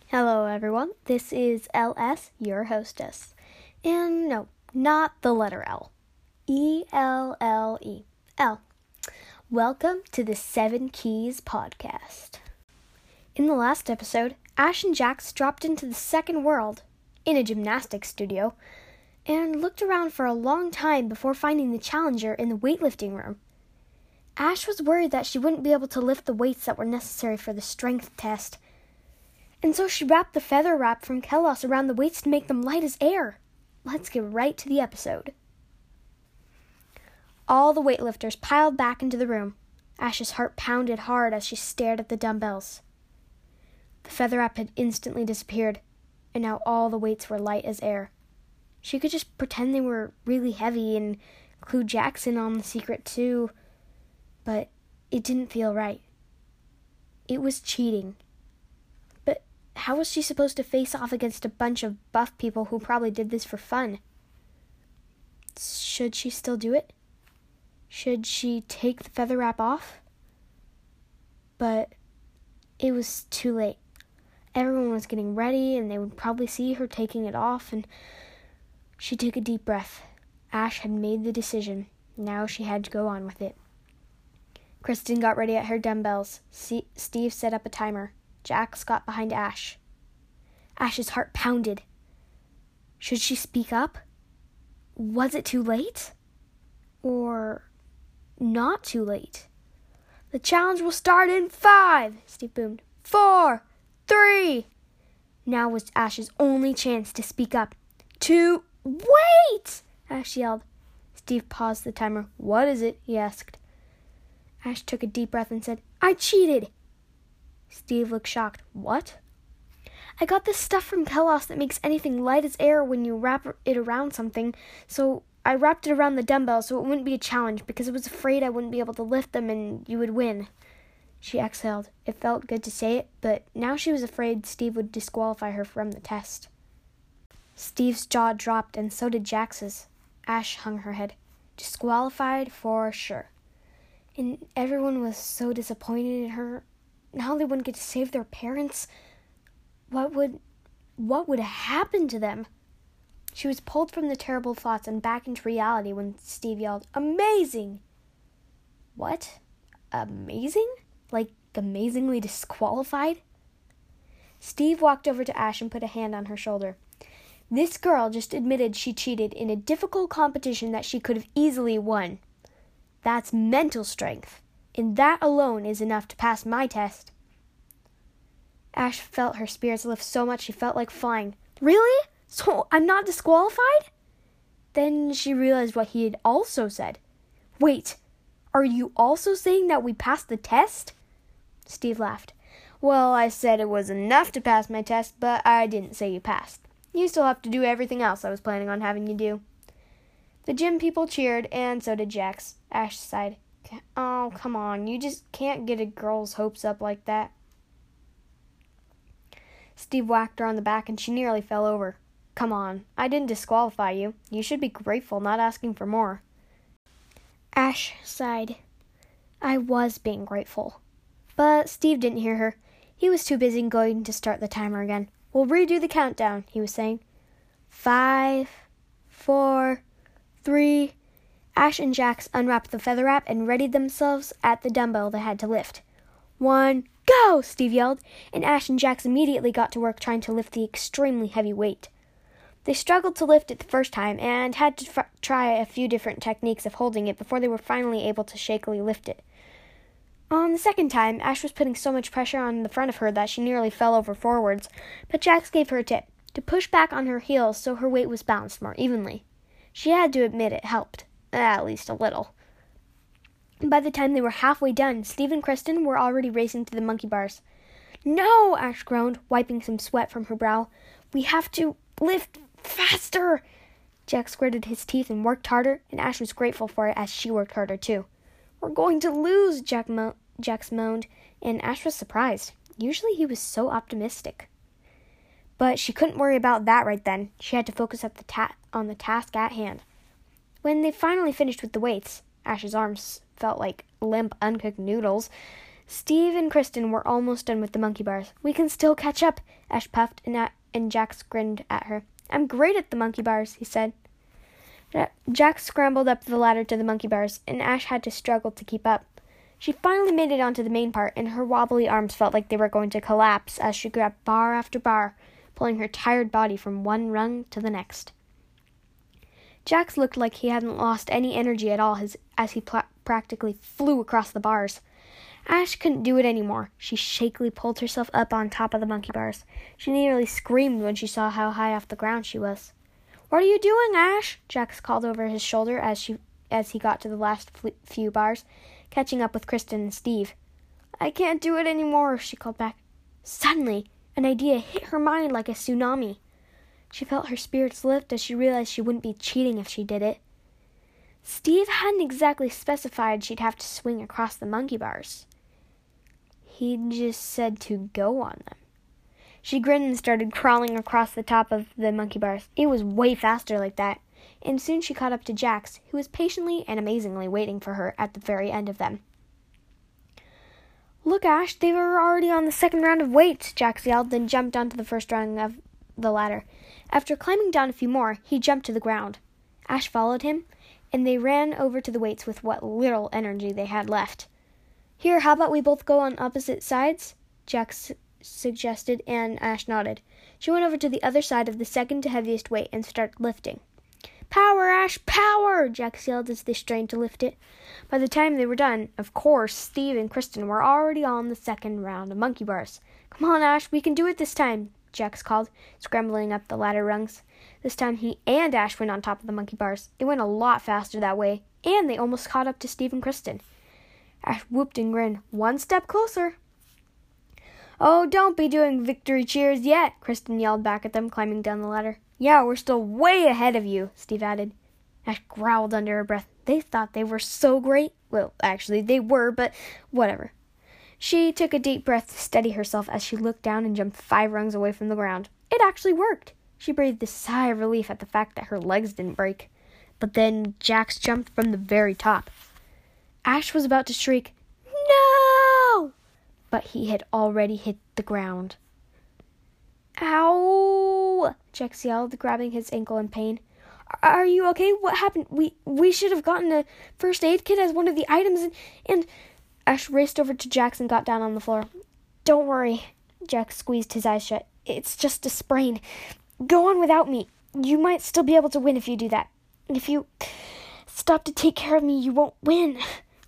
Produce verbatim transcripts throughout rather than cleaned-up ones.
Hello everyone, this is L S, your hostess. And no, not the letter L. E L L E. L. Welcome to the Seven Keys podcast. In the last episode, Ash and Jax dropped into the second world, in a gymnastics studio, and looked around for a long time before finding the challenger in the weightlifting room. Ash was worried that she wouldn't be able to lift the weights that were necessary for the strength test, and so she wrapped the feather wrap from Kelos around the weights to make them light as air. Let's get right to the episode. All the weightlifters piled back into the room. Ash's heart pounded hard as she stared at the dumbbells. The feather wrap had instantly disappeared, and now all the weights were light as air. She could just pretend they were really heavy and clue Jackson on the secret too, but it didn't feel right. It was cheating. How was she supposed to face off against a bunch of buff people who probably did this for fun? Should she still do it? Should she take the feather wrap off? But it was too late. Everyone was getting ready, and they would probably see her taking it off, and she took a deep breath. Ash had made the decision. Now she had to go on with it. Kristen got ready at her dumbbells. C- Steve set up a timer. Jax got behind Ash. Ash's heart pounded. Should she speak up? Was it too late? Or not too late? The challenge will start in five, Steve boomed. Four, three. Now was Ash's only chance to speak up. Two, wait! Ash yelled. Steve paused the timer. What is it? He asked. Ash took a deep breath and said, I cheated. Steve looked shocked. What? I got this stuff from Kelos that makes anything light as air when you wrap it around something, so I wrapped it around the dumbbell so it wouldn't be a challenge because I was afraid I wouldn't be able to lift them and you would win. She exhaled. It felt good to say it, but now she was afraid Steve would disqualify her from the test. Steve's jaw dropped, and so did Jax's. Ash hung her head. Disqualified for sure. And everyone was so disappointed in her. Now they wouldn't get to save their parents. What would, what would happen to them? She was pulled from the terrible thoughts and back into reality when Steve yelled, Amazing! What? Amazing? Like amazingly disqualified? Steve walked over to Ash and put a hand on her shoulder. This girl just admitted she cheated in a difficult competition that she could have easily won. That's mental strength. And that alone is enough to pass my test. Ash felt her spirits lift so much she felt like flying. Really? So I'm not disqualified? Then she realized what he had also said. Wait, are you also saying that we passed the test? Steve laughed. Well, I said it was enough to pass my test, but I didn't say you passed. You still have to do everything else I was planning on having you do. The gym people cheered, and so did Jax. Ash sighed. Oh, come on. You just can't get a girl's hopes up like that. Steve whacked her on the back and she nearly fell over. Come on. I didn't disqualify you. You should be grateful, not asking for more. Ash sighed. I was being grateful. But Steve didn't hear her. He was too busy going to start the timer again. We'll redo the countdown, he was saying. Five, four, three... Ash and Jax unwrapped the feather wrap and readied themselves at the dumbbell they had to lift. One, go! Steve yelled, and Ash and Jax immediately got to work trying to lift the extremely heavy weight. They struggled to lift it the first time and had to f- try a few different techniques of holding it before they were finally able to shakily lift it. On the second time, Ash was putting so much pressure on the front of her that she nearly fell over forwards, but Jax gave her a tip, to push back on her heels so her weight was balanced more evenly. She had to admit it helped. At least a little. By the time they were halfway done, Steve and Kristen were already racing to the monkey bars. No, Ash groaned, wiping some sweat from her brow. We have to lift faster. Jax gritted his teeth and worked harder, and Ash was grateful for it as she worked harder too. We're going to lose, Jack mo- Jax moaned, and Ash was surprised. Usually he was so optimistic. But she couldn't worry about that right then. She had to focus at the ta- on the task at hand. When they finally finished with the weights, Ash's arms felt like limp, uncooked noodles. Steve and Kristen were almost done with the monkey bars. We can still catch up, Ash puffed, and, at, and Jax grinned at her. I'm great at the monkey bars, he said. Jax scrambled up the ladder to the monkey bars, and Ash had to struggle to keep up. She finally made it onto the main part, and her wobbly arms felt like they were going to collapse as she grabbed bar after bar, pulling her tired body from one rung to the next. Jax looked like he hadn't lost any energy at all his, as he pl- practically flew across the bars. Ash couldn't do it anymore. She shakily pulled herself up on top of the monkey bars. She nearly screamed when she saw how high off the ground she was. What are you doing, Ash? Jax called over his shoulder as she as he got to the last few bars, catching up with Kristen and Steve. I can't do it anymore, she called back. Suddenly, an idea hit her mind like a tsunami. She felt her spirits lift as she realized she wouldn't be cheating if she did it. Steve hadn't exactly specified she'd have to swing across the monkey bars. He just said to go on them. She grinned and started crawling across the top of the monkey bars. It was way faster like that, and soon she caught up to Jax, who was patiently and amazingly waiting for her at the very end of them. Look, Ash, they were already on the second round of weights, Jax yelled, then jumped onto the first rung of the ladder. After climbing down a few more, he jumped to the ground. Ash followed him, and they ran over to the weights with what little energy they had left. Here, how about we both go on opposite sides? Jax suggested, and Ash nodded. She went over to the other side of the second to heaviest weight and started lifting. Power, Ash, power! Jax yelled as they strained to lift it. By the time they were done, of course, Steve and Kristen were already on the second round of monkey bars. Come on, Ash, we can do it this time, Jax called, scrambling up the ladder rungs. This time he and Ash went on top of the monkey bars. It went a lot faster that way, and they almost caught up to Steve and Kristen. Ash whooped and grinned. One step closer. Oh, don't be doing victory cheers yet, Kristen yelled back at them, climbing down the ladder. Yeah, we're still way ahead of you, Steve added. Ash growled under her breath. They thought they were so great. Well, actually, they were, but whatever. She took a deep breath to steady herself as she looked down and jumped five rungs away from the ground. It actually worked. She breathed a sigh of relief at the fact that her legs didn't break. But then Jax jumped from the very top. Ash was about to shriek, No! But he had already hit the ground. Ow! Jax yelled, grabbing his ankle in pain. Are you okay? What happened? We we should have gotten a first aid kit as one of the items, and, and... Ash raced over to Jax and got down on the floor. Don't worry. Jax squeezed his eyes shut. It's just a sprain. Go on without me. You might still be able to win if you do that. If you stop to take care of me, you won't win.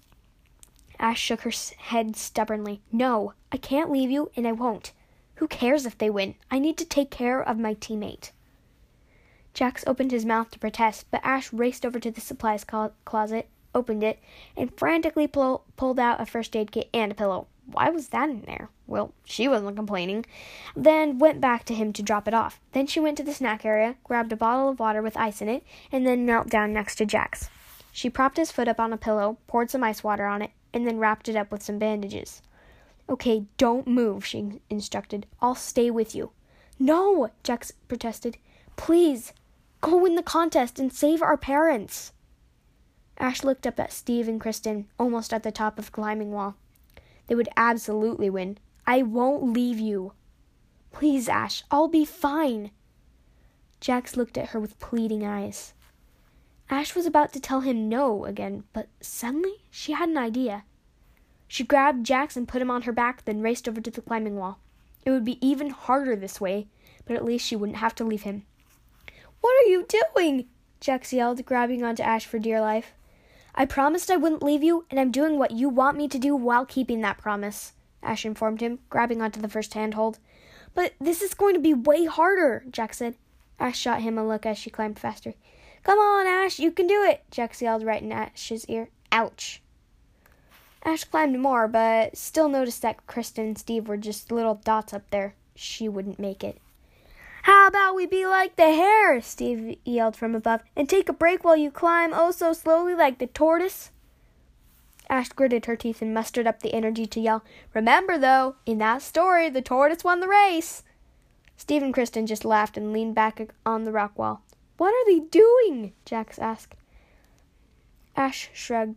Ash shook her head stubbornly. No, I can't leave you, and I won't. Who cares if they win? I need to take care of my teammate. Jax opened his mouth to protest, but Ash raced over to the supplies clo- closet, opened it, and frantically pull- pulled out a first aid kit and a pillow. Why was that in there? Well, she wasn't complaining. Then went back to him to drop it off. Then she went to the snack area, grabbed a bottle of water with ice in it, and then knelt down next to Jax. She propped his foot up on a pillow, poured some ice water on it, and then wrapped it up with some bandages. Okay, don't move, she instructed. I'll stay with you. No, Jax protested. Please, go win the contest and save our parents. Ash looked up at Steve and Kristen, almost at the top of the climbing wall. They would absolutely win. I won't leave you. Please, Ash, I'll be fine. Jax looked at her with pleading eyes. Ash was about to tell him no again, but suddenly she had an idea. She grabbed Jax and put him on her back, then raced over to the climbing wall. It would be even harder this way, but at least she wouldn't have to leave him. What are you doing? Jax yelled, grabbing onto Ash for dear life. I promised I wouldn't leave you, and I'm doing what you want me to do while keeping that promise, Ash informed him, grabbing onto the first handhold. But this is going to be way harder, Jax said. Ash shot him a look as she climbed faster. Come on, Ash, you can do it, Jax yelled right in Ash's ear. Ouch. Ash climbed more, but still noticed that Kristen and Steve were just little dots up there. She wouldn't make it. How about we be like the hare, Steve yelled from above, and take a break while you climb oh so slowly like the tortoise? Ash gritted her teeth and mustered up the energy to yell, Remember, though, in that story, the tortoise won the race. Steve and Kristen just laughed and leaned back on the rock wall. What are they doing? Jax asked. Ash shrugged.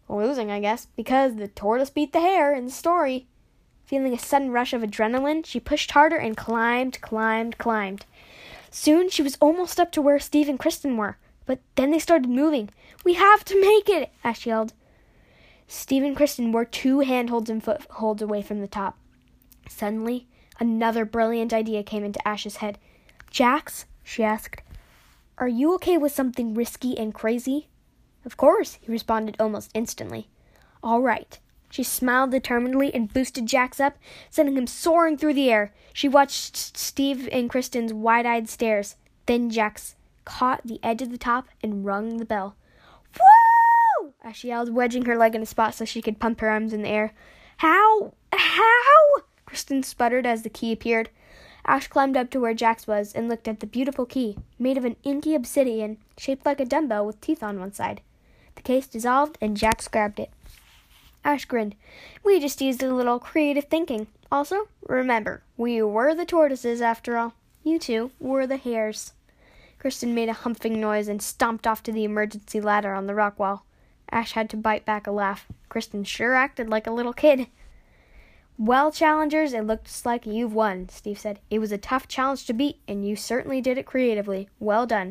Losing, I guess, because the tortoise beat the hare in the story. Feeling a sudden rush of adrenaline, she pushed harder and climbed, climbed, climbed. Soon, she was almost up to where Steve and Kristen were, but then they started moving. "We have to make it!" Ash yelled. Steve and Kristen were two handholds and footholds away from the top. Suddenly, another brilliant idea came into Ash's head. "Jax," she asked, "are you okay with something risky and crazy?" "Of course," he responded almost instantly. "All right." She smiled determinedly and boosted Jax up, sending him soaring through the air. She watched Steve and Kristen's wide-eyed stares. Then Jax caught the edge of the top and rung the bell. "Woo!" As she yelled, wedging her leg in a spot so she could pump her arms in the air. "How? How?" Kristen sputtered as the key appeared. Ash climbed up to where Jax was and looked at the beautiful key, made of an inky obsidian, shaped like a dumbbell with teeth on one side. The case dissolved, and Jax grabbed it. Ash grinned. "We just used a little creative thinking. Also, remember, we were the tortoises after all. You two were the hares." Kristen made a humping noise and stomped off to the emergency ladder on the rock wall. Ash had to bite back a laugh. Kristen sure acted like a little kid. "Well, challengers, it looks like you've won," Steve said. "It was a tough challenge to beat, and you certainly did it creatively. Well done."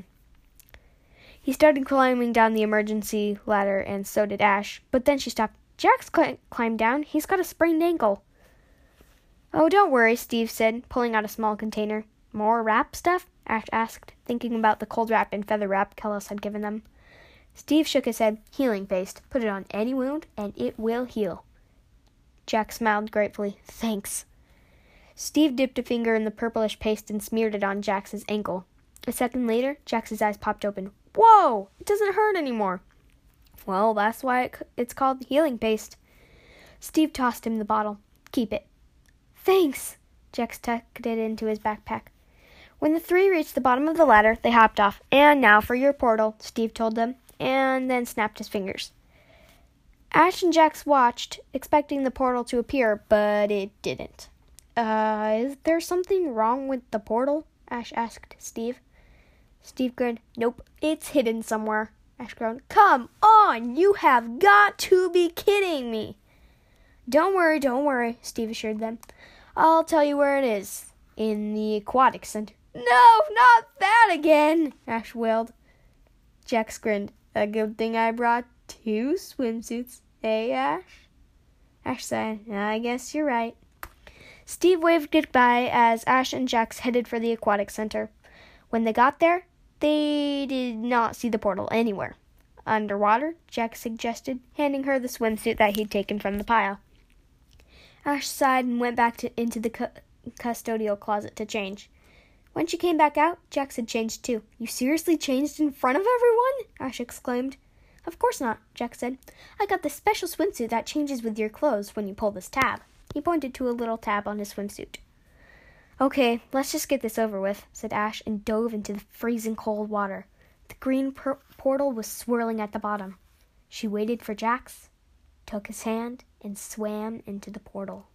He started climbing down the emergency ladder, and so did Ash, but then she stopped. "Jax cl- climbed down. He's got a sprained ankle." "Oh, don't worry," Steve said, pulling out a small container. "More wrap stuff?" Ash asked, thinking about the cold wrap and feather wrap Kellos had given them. Steve shook his head. "Healing paste. Put it on any wound, and it will heal." Jack smiled gratefully. "Thanks." Steve dipped a finger in the purplish paste and smeared it on Jax's ankle. A second later, Jax's eyes popped open. "Whoa! It doesn't hurt anymore." "Well, that's why it, it's called healing paste." Steve tossed him the bottle. "Keep it." "Thanks." Jax tucked it into his backpack. When the three reached the bottom of the ladder, they hopped off. "And now for your portal," Steve told them, and then snapped his fingers. Ash and Jax watched, expecting the portal to appear, but it didn't. Uh, is there something wrong with the portal?" Ash asked Steve. Steve grinned. "Nope, it's hidden somewhere." Ash groaned. "Come on, you have got to be kidding me." "Don't worry, don't worry," Steve assured them. "I'll tell you where it is. In the aquatic center." "No, not that again," Ash wailed. Jax grinned. "A good thing I brought two swimsuits, eh, Ash?" Ash sighed. "I guess you're right." Steve waved goodbye as Ash and Jax headed for the aquatic center. When they got there, they did not see the portal anywhere. "Underwater?" Jax suggested, handing her the swimsuit that he'd taken from the pile. Ash sighed and went back to, into the cu- custodial closet to change. When she came back out, Jax had changed too. "You seriously changed in front of everyone?" Ash exclaimed. "Of course not," Jax said. "I got this special swimsuit that changes with your clothes when you pull this tab." He pointed to a little tab on his swimsuit. "Okay, let's just get this over with," said Ash, and dove into the freezing cold water. The green per- portal was swirling at the bottom. She waited for Jax, took his hand, and swam into the portal.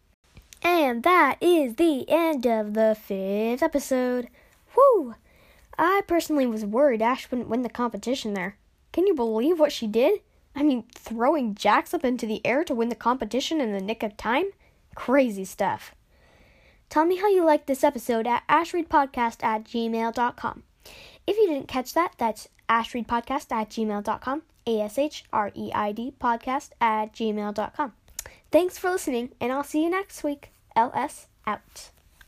And that is the end of the fifth episode. Whew! I personally was worried Ash wouldn't win the competition there. Can you believe what she did? I mean, throwing Jax up into the air to win the competition in the nick of time? Crazy stuff. Tell me how you liked this episode at ashreadpodcast at gmail dot com. If you didn't catch that, that's ashreadpodcast at gmail dot com. A S H R E I D podcast at gmail dot com. Thanks for listening, and I'll see you next week. L S out.